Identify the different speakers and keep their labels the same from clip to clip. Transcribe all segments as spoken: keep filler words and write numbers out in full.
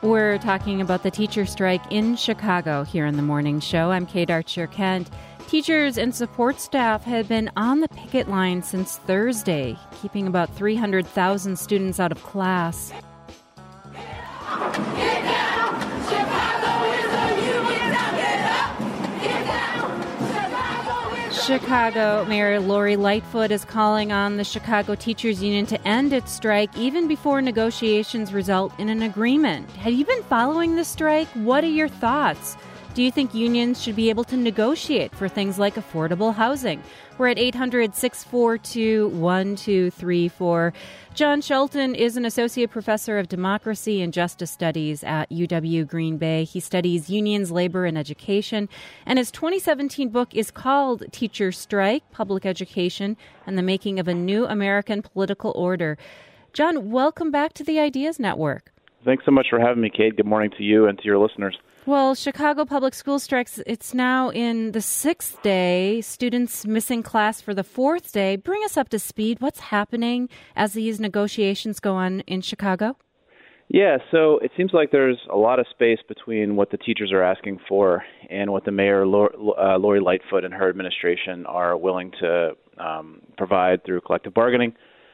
Speaker 1: We're talking about the teacher strike in Chicago here in the morning show. I'm Kate Archer-Kent. Teachers and support staff have been on the picket line since Thursday, keeping about three hundred thousand students out of class. Get down! Chicago is a union. Get up! Get down! Chicago is a Chicago Mayor Lori Lightfoot is calling on the Chicago Teachers Union to end its strike even before negotiations result in an agreement. Have you been following the strike? What are your thoughts? Do you think unions should be able to negotiate for things like affordable housing? We're at eight hundred, six four two, one two three four. John Shelton is an associate professor of democracy and justice studies at U W Green Bay. He studies unions, labor, and education. And his twenty seventeen book is called Teacher Strike, Public Education, and the Making of a New American Political Order. John, welcome back to the Ideas Network.
Speaker 2: Thanks so much for having me, Kate. Good morning to you and to your listeners.
Speaker 1: Well, Chicago Public School strikes, it's now in the sixth day, students missing class for the fourth day. Bring us up to speed. What's happening as these negotiations go on in Chicago?
Speaker 2: Yeah, so it seems like there's a lot of space between what the teachers are asking for and what the mayor, uh, Lori Lightfoot, and her administration are willing to um, provide through collective bargaining.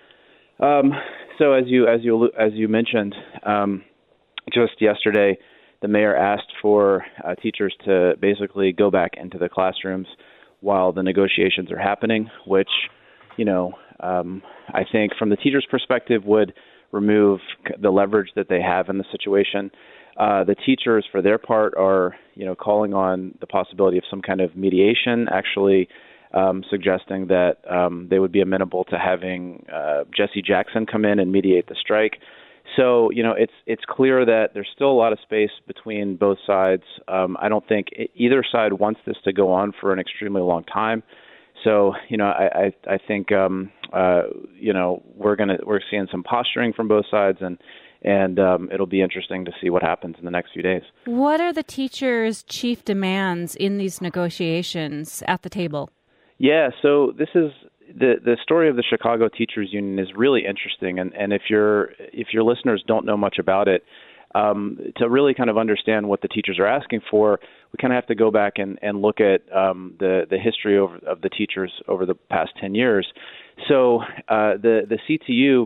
Speaker 2: Um, so as you as you as you mentioned, um, just yesterday, the mayor asked for uh, teachers to basically go back into the classrooms while the negotiations are happening, which, you know, um, I think from the teachers' perspective would remove the leverage that they have in the situation. Uh, the teachers, for their part, are, you know, calling on the possibility of some kind of mediation, actually um, suggesting that um, they would be amenable to having uh, Jesse Jackson come in and mediate the strike. So, you know, it's it's clear that there's still a lot of space between both sides. Um, I don't think either side wants this to go on for an extremely long time. So, you know, I I, I think um, uh, you know we're gonna we're seeing some posturing from both sides, and and um, it'll be interesting to see what happens in the next few days.
Speaker 1: What are the teachers' chief demands in these negotiations at the table? Yeah,
Speaker 2: so this is. The the story of the Chicago Teachers Union is really interesting, and, and if your if your listeners don't know much about it, um, to really kind of understand what the teachers are asking for, we kind of have to go back and, and look at um, the the history over, of the teachers over the past ten years. So uh, the the C T U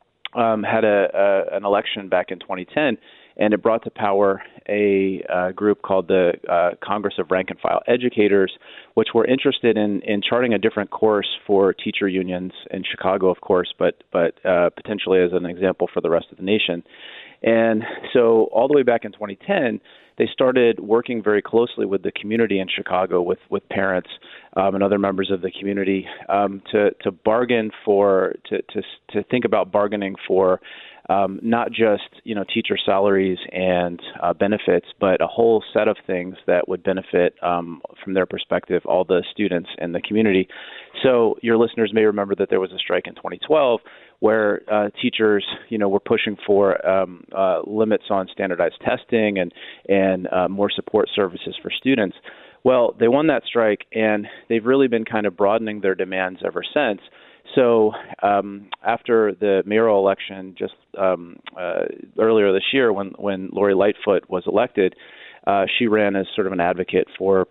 Speaker 2: um, had a, a an election back in twenty ten, and it brought to power a uh, group called the uh, Congress of Rank and File Educators, which were interested in, in charting a different course for teacher unions in Chicago, of course, but but uh, potentially as an example for the rest of the nation. And so all the way back in twenty ten, they started working very closely with the community in Chicago, with, with parents um, and other members of the community, um, to, to bargain for, to, to, to think about bargaining for Um, not just, you know, teacher salaries and uh, benefits, but a whole set of things that would benefit, um, from their perspective, all the students in the community. So your listeners may remember that there was a strike in twenty twelve where uh, teachers, you know, were pushing for um, uh, limits on standardized testing and, and uh, more support services for students. Well, they won that strike, and they've really been kind of broadening their demands ever since. So um, after the mayoral election just um, uh, earlier this year, when, when Lori Lightfoot was elected, uh, she ran as sort of an advocate for,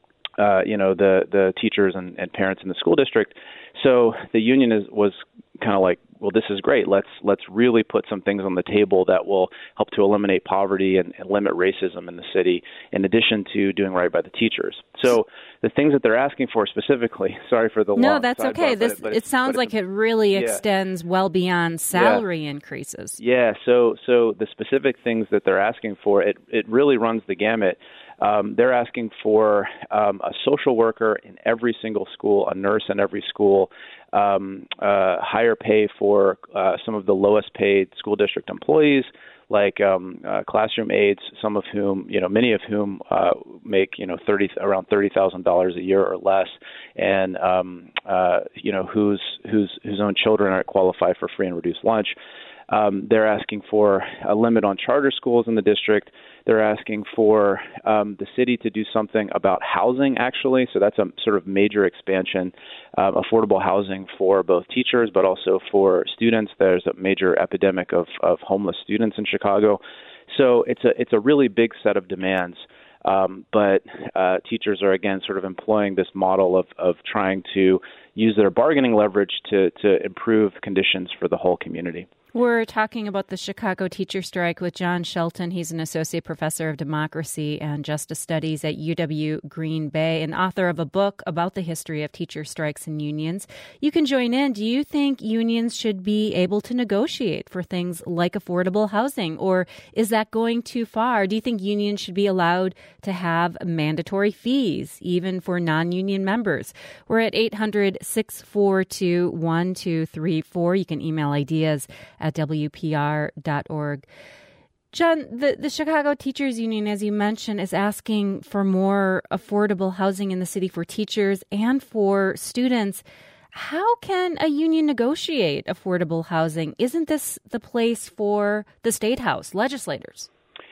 Speaker 2: uh, you know, the, the teachers and, and parents in the school district. So the union is, was kind of like, well, this is great. Let's let's really put some things on the table that will help to eliminate poverty and, and limit racism in the city, in addition to doing right by the teachers. So the things that they're asking for specifically, sorry for the long
Speaker 1: No, that's
Speaker 2: sidebar,
Speaker 1: okay. This
Speaker 2: but it, but
Speaker 1: it sounds like it really
Speaker 2: yeah.
Speaker 1: extends well beyond salary
Speaker 2: yeah.
Speaker 1: increases.
Speaker 2: Yeah, so so the specific things that they're asking for, it, it really runs the gamut. Um, they're asking for um, a social worker in every single school, a nurse in every school, um, uh, higher pay for uh, some of the lowest paid school district employees, like um, uh, classroom aides, some of whom, you know, many of whom uh, make, you know, thirty around thirty thousand dollars a year or less, and um, uh, you know, whose whose whose own children are qualify for free and reduced lunch. Um, they're asking for a limit on charter schools in the district. They're asking for um, the city to do something about housing, actually. So that's a sort of major expansion, uh, affordable housing for both teachers, but also for students. There's a major epidemic of, of homeless students in Chicago. So it's a it's a really big set of demands. Um, but uh, teachers are, again, sort of employing this model of, of trying to use their bargaining leverage to, to improve conditions for the whole community.
Speaker 1: We're talking about the Chicago teacher strike with John Shelton. He's an associate professor of democracy and justice studies at U W Green Bay and author of a book about the history of teacher strikes and unions. You can join in. Do you think unions should be able to negotiate for things like affordable housing, or is that going too far? Do you think unions should be allowed to have mandatory fees, even for non-union members? We're at eight hundred, six four two, one two three four. You can email ideas at W P R dot org. John, the, the Chicago Teachers Union, as you mentioned, is asking for more affordable housing in the city for teachers and for students. How can a union negotiate affordable housing? Isn't this the place for the State House, legislators?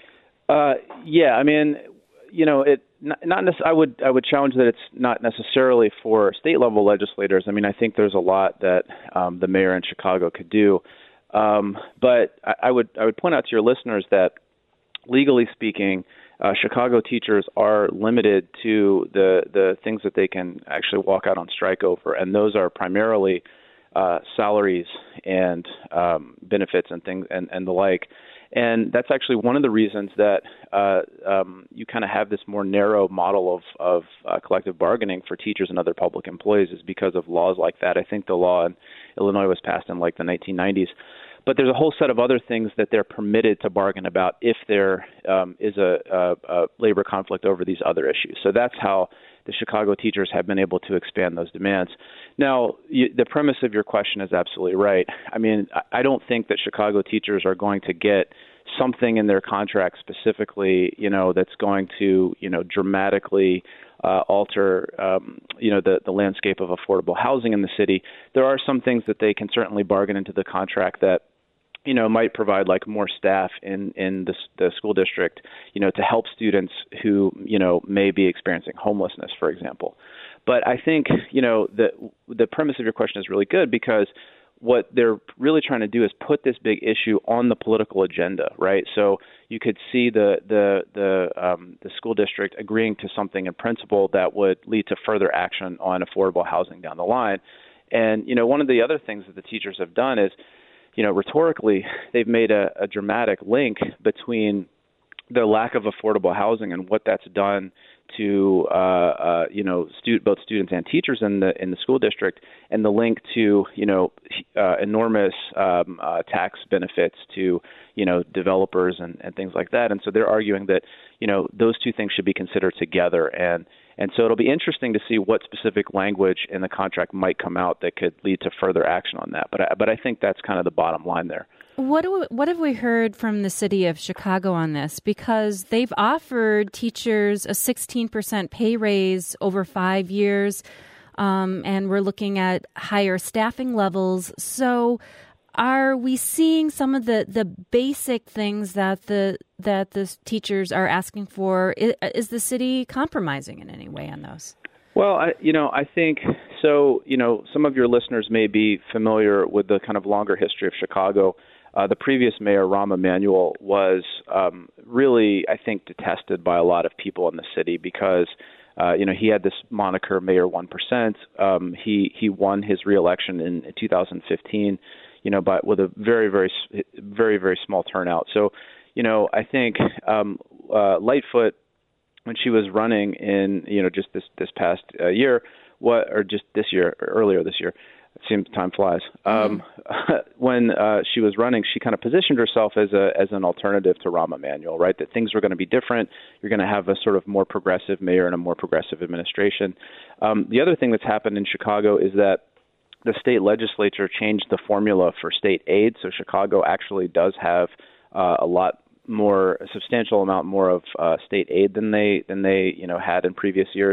Speaker 2: Uh, yeah, I mean, you know, it not, not nec- I would I would challenge that it's not necessarily for state level legislators. I mean, I think there's a lot that um, the mayor in Chicago could do. Um, but I, I would I would point out to your listeners that legally speaking, uh, Chicago teachers are limited to the the things that they can actually walk out on strike over, and those are primarily uh, salaries and um, benefits and things and, and the like. And that's actually one of the reasons that uh, um, you kind of have this more narrow model of, of uh, collective bargaining for teachers and other public employees is because of laws like that. I think the law in Illinois was passed in like the nineteen nineties. But there's a whole set of other things that they're permitted to bargain about if there um, is a, a, a labor conflict over these other issues. So that's how the Chicago teachers have been able to expand those demands. Now, you, the premise of your question is absolutely right. I mean, I don't think that Chicago teachers are going to get something in their contract specifically, you know, that's going to, you know, dramatically uh, alter, um, you know, the, the landscape of affordable housing in the city. There are some things that they can certainly bargain into the contract that, you know, might provide like more staff in, in the, the school district, you know, to help students who, you know, may be experiencing homelessness, for example. But I think, you know, the the premise of your question is really good because what they're really trying to do is put this big issue on the political agenda, right? So you could see the the the um, the school district agreeing to something in principle that would lead to further action on affordable housing down the line. And, you know, one of the other things that the teachers have done is, you know, rhetorically, they've made a, a dramatic link between the lack of affordable housing and what that's done to, uh, uh, you know, stu- both students and teachers in the in the school district, and the link to, you know, uh, enormous um, uh, tax benefits to, you know, developers and, and things like that. And so they're arguing that, you know, those two things should be considered together. And And so it'll be interesting to see what specific language in the contract might come out that could lead to further action on that. But I, but I think that's kind of the bottom line there.
Speaker 1: What do we, what have we heard from the city of Chicago on this? Because they've offered teachers a sixteen percent pay raise over five years, um, and we're looking at higher staffing levels. So are we seeing some of the, the basic things that the that the teachers are asking for? Is, is the city compromising in any way on those?
Speaker 2: Well, I, you know, I think so. You know, some of your listeners may be familiar with the kind of longer history of Chicago. Uh, the previous mayor, Rahm Emanuel, was um, really, I think, detested by a lot of people in the city because, uh, you know, he had this moniker, Mayor one percent. Um, he he won his reelection in, in two thousand fifteen. You know, but with a very, very, very, very small turnout. So, you know, I think um, uh, Lightfoot, when she was running in, you know, just this this past uh, year, what or just this year, or earlier this year, it seems time flies. Um, mm-hmm. When uh, she was running, she kind of positioned herself as a as an alternative to Rahm Emanuel, right? That things were going to be different. You're going to have a sort of more progressive mayor and a more progressive administration. Um, the other thing that's happened in Chicago is that the state legislature changed the formula for state aid, so Chicago actually does have uh, a lot more, a substantial amount more of uh, state aid than they than they you know had in previous years.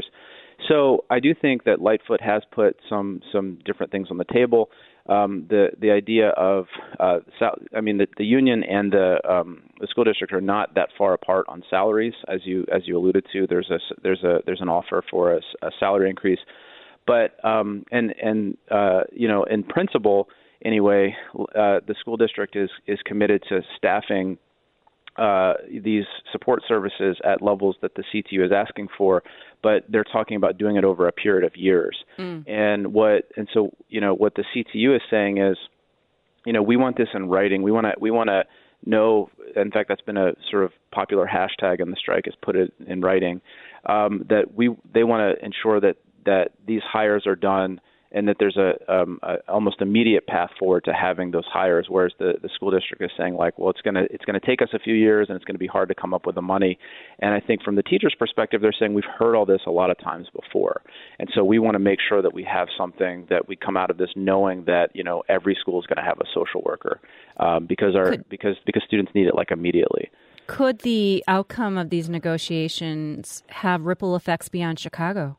Speaker 2: So I do think that Lightfoot has put some some different things on the table. Um, the the idea of, uh, sal- I mean, the, the union and the um, the school district are not that far apart on salaries, as you as you alluded to. There's a there's a there's an offer for a, a salary increase. But um, and and uh, you know, in principle, anyway, uh, the school district is is committed to staffing uh, these support services at levels that the C T U is asking for, but they're talking about doing it over a period of years. Mm. And what and so you know what the C T U is saying is, you know, we want this in writing. We want to we want to know. In fact, that's been a sort of popular hashtag in the strike, is put it in writing. Um, that we they want to ensure that that these hires are done, and that there's a, um, a almost immediate path forward to having those hires, whereas the, the school district is saying, like, well, it's gonna it's gonna take us a few years, and it's gonna be hard to come up with the money. And I think from the teachers' perspective, they're saying we've heard all this a lot of times before, and so we want to make sure that we have something that we come out of this knowing that, you know, every school is going to have a social worker um, because our Could, because because students need it, like, immediately.
Speaker 1: Could the outcome of these negotiations have ripple effects beyond Chicago?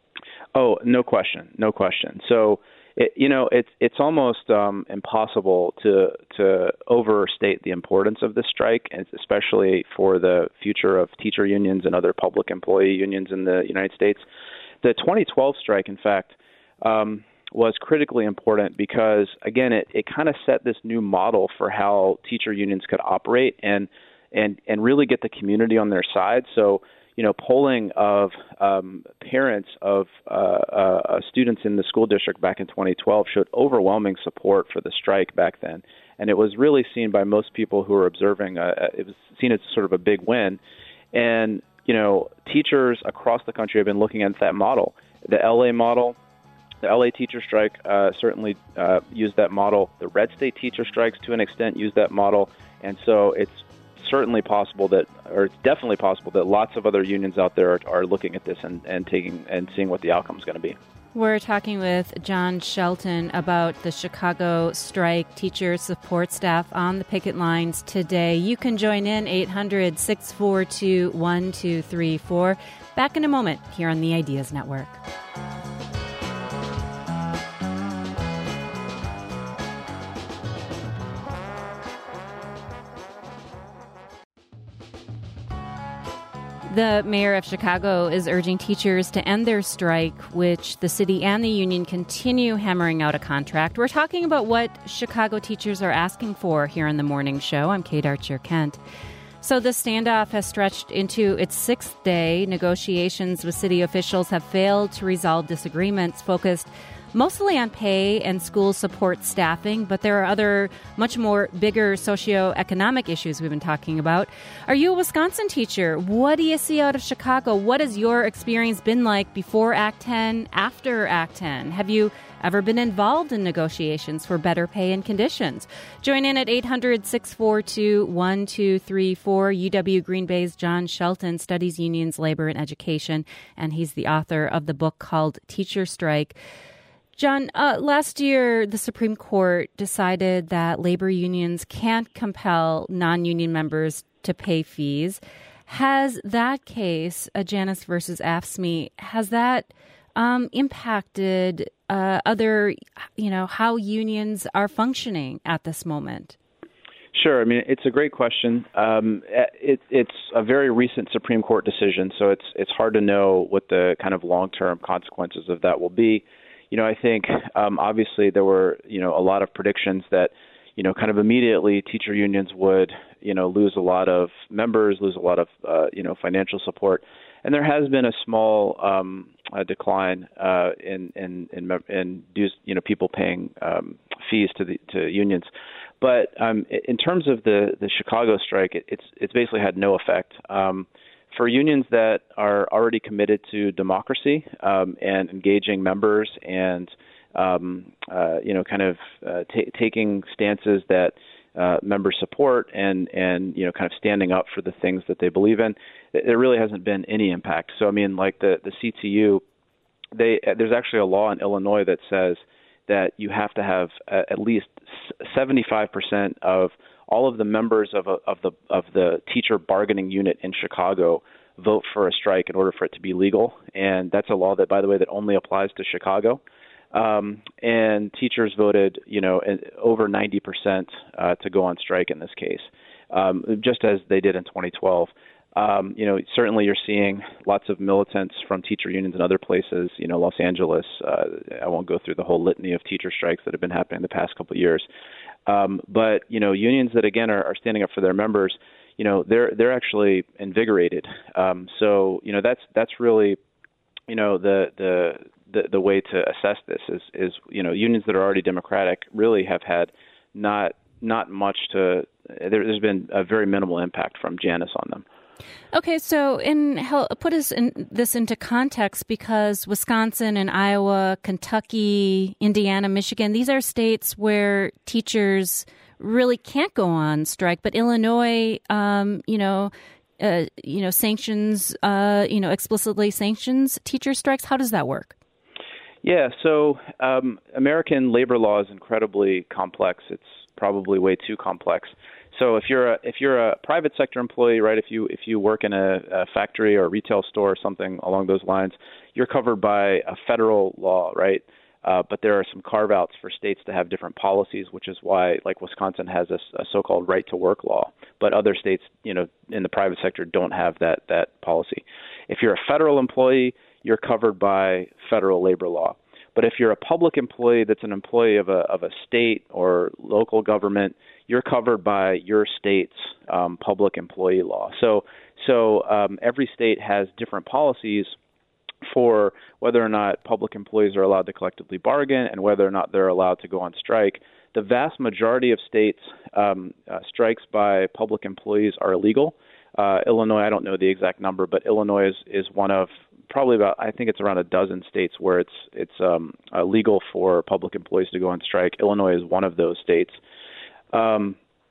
Speaker 2: Oh, no question, no question. So, it, you know, it's it's almost um, impossible to to overstate the importance of this strike, and especially for the future of teacher unions and other public employee unions in the United States. The twenty twelve strike, in fact, um, was critically important because, again, it, it kind of set this new model for how teacher unions could operate and and and really get the community on their side. So, you know, polling of um, parents of uh, uh, students in the school district back in twenty twelve showed overwhelming support for the strike back then. And it was really seen by most people who were observing, uh, it was seen as sort of a big win. And, you know, teachers across the country have been looking at that model. The L A model, the L A teacher strike uh, certainly uh, used that model. The red state teacher strikes, to an extent, used that model. And so it's certainly possible that, or it's definitely possible that lots of other unions out there are, are looking at this and, and taking and seeing what the outcome is going to be.
Speaker 1: We're talking with John Shelton about the Chicago strike, teacher support staff on the picket lines today. You can join in eight hundred, six four two, one two three four. Back in a moment here on the Ideas Network. The mayor of Chicago is urging teachers to end their strike, which the city and the union continue hammering out a contract. We're talking about what Chicago teachers are asking for here on the morning show. I'm Kate Archer-Kent. So the standoff has stretched into its sixth day. Negotiations with city officials have failed to resolve disagreements focused mostly on pay and school support staffing, but there are other much more bigger socioeconomic issues we've been talking about. Are you a Wisconsin teacher? What do you see out of Chicago? What has your experience been like before Act ten, after Act ten? Have you ever been involved in negotiations for better pay and conditions? Join in at eight hundred, six four two, one two three four. U W Green Bay's John Shelton studies unions, labor, and education, and he's the author of the book called Teacher Strike. John, uh, last year, the Supreme Court decided that labor unions can't compel non-union members to pay fees. Has that case, uh, Janus versus AFSCME, has that um, impacted uh, other, you know, how unions are functioning at this moment?
Speaker 2: Sure. I mean, it's a great question. Um, it, it's a very recent Supreme Court decision, so it's it's hard to know what the kind of long-term consequences of that will be. You know, I think um, obviously there were, you know, a lot of predictions that, you know, kind of immediately teacher unions would, you know, lose a lot of members, lose a lot of, uh, you know, financial support. And there has been a small um, a decline uh, in, in, in, in dues, you know, people paying um, fees to the to unions. But um, in terms of the, the Chicago strike, it, it's it's basically had no effect. Um, For unions that are already committed to democracy um, and engaging members and, um, uh, you know, kind of uh, t- taking stances that uh, members support and, and, you know, kind of standing up for the things that they believe in, there really hasn't been any impact. So, I mean, like the, the C T U, they there's actually a law in Illinois that says that you have to have uh, at least seventy-five percent of all of the members of a, of the of the teacher bargaining unit in Chicago vote for a strike in order for it to be legal. And that's a law that, by the way, that only applies to Chicago. Um, and teachers voted, you know, over ninety percent uh, to go on strike in this case, um, just as they did in twenty twelve. Um, you know, certainly you're seeing lots of militants from teacher unions in other places, you know, Los Angeles. Uh, I won't go through the whole litany of teacher strikes that have been happening the past couple of years. Um, but, you know, unions that, again, are, are standing up for their members, you know, they're they're actually invigorated. Um, so, you know, that's that's really, you know, the the the, the way to assess this is is you know, unions that are already democratic really have had not not much to. There, there's been a very minimal impact from Janus on them.
Speaker 1: Okay, so in put us in this into context, because Wisconsin and Iowa, Kentucky, Indiana, Michigan, these are states where teachers really can't go on strike, but Illinois, um, you know, uh, you know, sanctions, uh, you know, explicitly sanctions teacher strikes. How does that work?
Speaker 2: Yeah, so um, American labor law is incredibly complex. It's probably way too complex. So if you're a if you're a private sector employee, right, if you if you work in a, a factory or a retail store or something along those lines, you're covered by a federal law, right? Uh, but there are some carve-outs for states to have different policies, which is why, like, Wisconsin has a, a so-called right-to-work law, but other states, you know, in the private sector don't have that that policy. If you're a federal employee, you're covered by federal labor law. But if you're a public employee that's an employee of a of a state or local government, you're covered by your state's um, public employee law. So, so um, every state has different policies for whether or not public employees are allowed to collectively bargain and whether or not they're allowed to go on strike. The vast majority of states, um, uh, strikes by public employees are illegal. Uh, Illinois, I don't know the exact number, but Illinois is, is one of probably about, I think it's around a dozen states where it's it's um, uh, legal for public employees to go on strike. Illinois is one of those states. Um,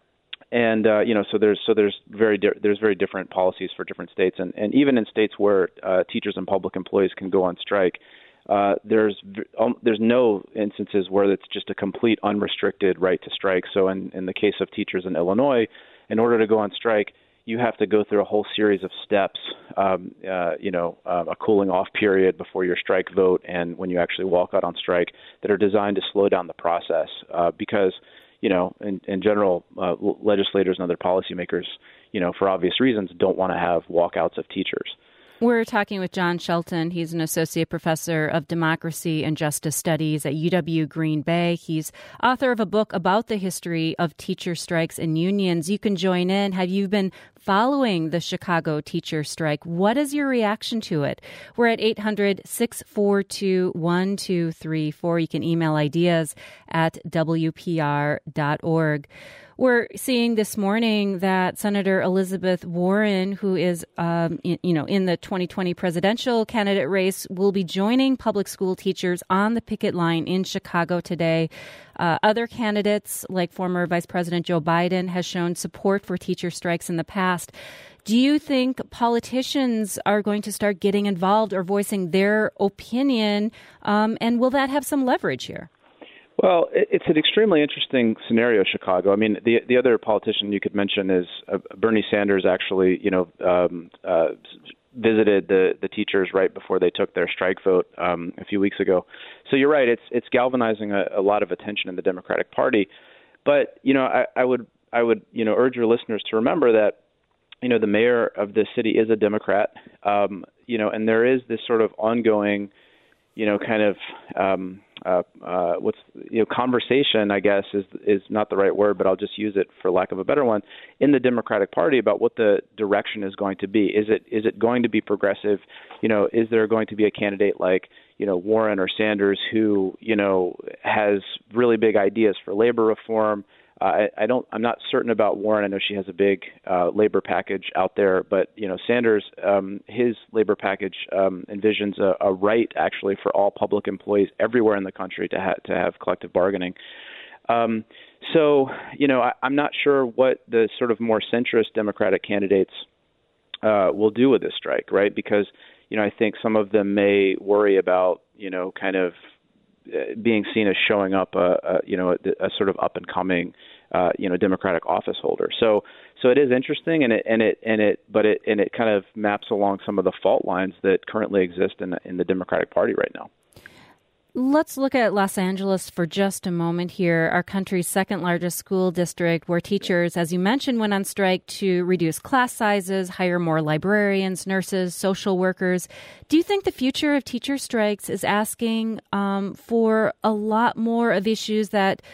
Speaker 2: and uh, you know, so there's so there's very di- there's very different policies for different states, and, and even in states where uh, teachers and public employees can go on strike, uh, there's um, there's no instances where it's just a complete unrestricted right to strike. So in, in the case of teachers in Illinois, in order to go on strike, you have to go through a whole series of steps, um, uh, you know, uh, a cooling off period before your strike vote and when you actually walk out on strike that are designed to slow down the process uh, because, you know, in, in general, uh, legislators and other policymakers, you know, for obvious reasons, don't want to have walkouts of teachers.
Speaker 1: We're talking with John Shelton. He's an associate professor of democracy and justice studies at U W Green Bay. He's author of a book about the history of teacher strikes and unions. You can join in. Have you been following the Chicago teacher strike? What is your reaction to it? We're at eight hundred, six four two, one two three four. You can email ideas at W P R dot org. We're seeing this morning that Senator Elizabeth Warren, who is, um, in, you know, in the twenty twenty presidential candidate race, will be joining public school teachers on the picket line in Chicago today. Uh, other candidates, like former Vice President Joe Biden, has shown support for teacher strikes in the past. Do you think politicians are going to start getting involved or voicing their opinion? Um, and will that have some leverage here?
Speaker 2: Well, it's an extremely interesting scenario, Chicago. I mean, the the other politician you could mention is uh, Bernie Sanders. Actually, you know, um, uh, visited the the teachers right before they took their strike vote um, a few weeks ago. So you're right; it's it's galvanizing a, a lot of attention in the Democratic Party. But you know, I, I would I would you know urge your listeners to remember that you know the mayor of the city is a Democrat. Um, you know, and there is this sort of ongoing, you know, kind of um, uh, uh, what's you know conversation, I guess, is is not the right word, but I'll just use it for lack of a better one, in the Democratic Party about what the direction is going to be. Is it is it going to be progressive? You know, is there going to be a candidate like you know Warren or Sanders who you know has really big ideas for labor reform? Uh, I, I don't. I'm not certain about Warren. I know she has a big uh, labor package out there, but you know, Sanders, um, his labor package um, envisions a, a right actually for all public employees everywhere in the country to ha- to have collective bargaining. Um, so, you know, I, I'm not sure what the sort of more centrist Democratic candidates uh, will do with this strike, right? Because you know, I think some of them may worry about you know, kind of being seen as showing up a, a you know a, a sort of up and coming uh, you know Democratic office holder. So so it is interesting, and it and it and it but it and it kind of maps along some of the fault lines that currently exist in the, in the Democratic Party right now.
Speaker 1: Let's look at Los Angeles for just a moment here, our country's second largest school district, where teachers, as you mentioned, went on strike to reduce class sizes, hire more librarians, nurses, social workers. Do you think the future of teacher strikes is asking um, for a lot more of issues that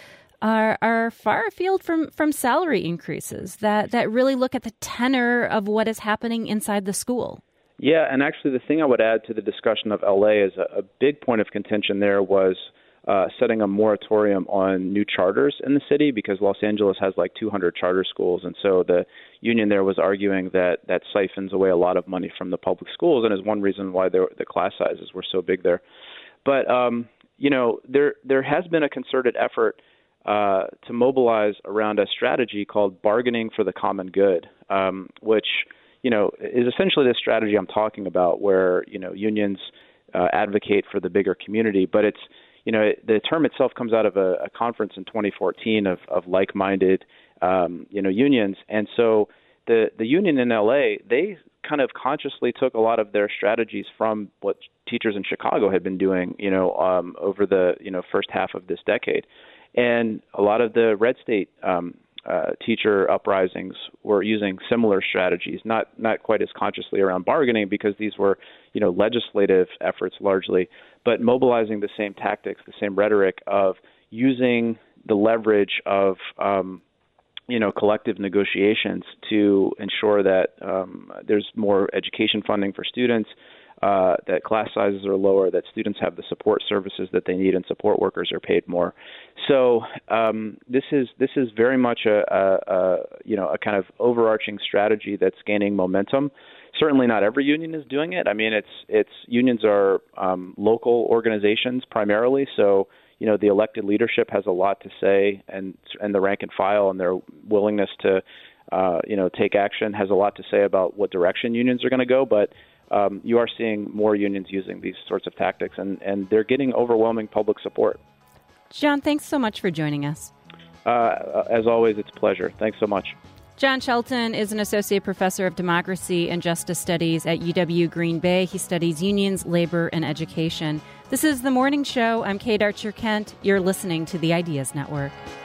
Speaker 1: are are far afield from, from salary increases that, that really look at the tenor of what is happening inside the school.
Speaker 2: Yeah, and actually the thing I would add to the discussion of L A is a, a big point of contention there was uh, setting a moratorium on new charters in the city, because Los Angeles has like two hundred charter schools. And so the union there was arguing that that siphons away a lot of money from the public schools, and is one reason why there, the class sizes were so big there. But, um, you know, there there has been a concerted effort uh, to mobilize around a strategy called bargaining for the common good, um, which you know, is essentially the strategy I'm talking about, where, you know, unions uh, advocate for the bigger community. But it's, you know, it, the term itself comes out of a, a conference in twenty fourteen of, of like-minded, um, you know, unions. And so the, the union in L A, they kind of consciously took a lot of their strategies from what teachers in Chicago had been doing, you know, um, over the, you know, first half of this decade. And a lot of the red state um Uh, teacher uprisings were using similar strategies, not not quite as consciously around bargaining, because these were, you know, legislative efforts largely, but mobilizing the same tactics, the same rhetoric of using the leverage of, um, you know, collective negotiations to ensure that um, there's more education funding for students, Uh, that class sizes are lower, that students have the support services that they need, and support workers are paid more. So um, this is this is very much a, a, a you know a kind of overarching strategy that's gaining momentum. Certainly, not every union is doing it. I mean, it's it's unions are um, local organizations primarily, so you know the elected leadership has a lot to say, and and the rank and file and their willingness to uh, you know take action has a lot to say about what direction unions are going to go, but Um, you are seeing more unions using these sorts of tactics, and, and they're getting overwhelming public support.
Speaker 1: John, thanks so much for joining us.
Speaker 2: Uh, as always, it's a pleasure. Thanks so much.
Speaker 1: John Shelton is an associate professor of democracy and justice studies at U W Green Bay. He studies unions, labor, and education. This is The Morning Show. I'm Kate Archer Kent. You're listening to the Ideas Network.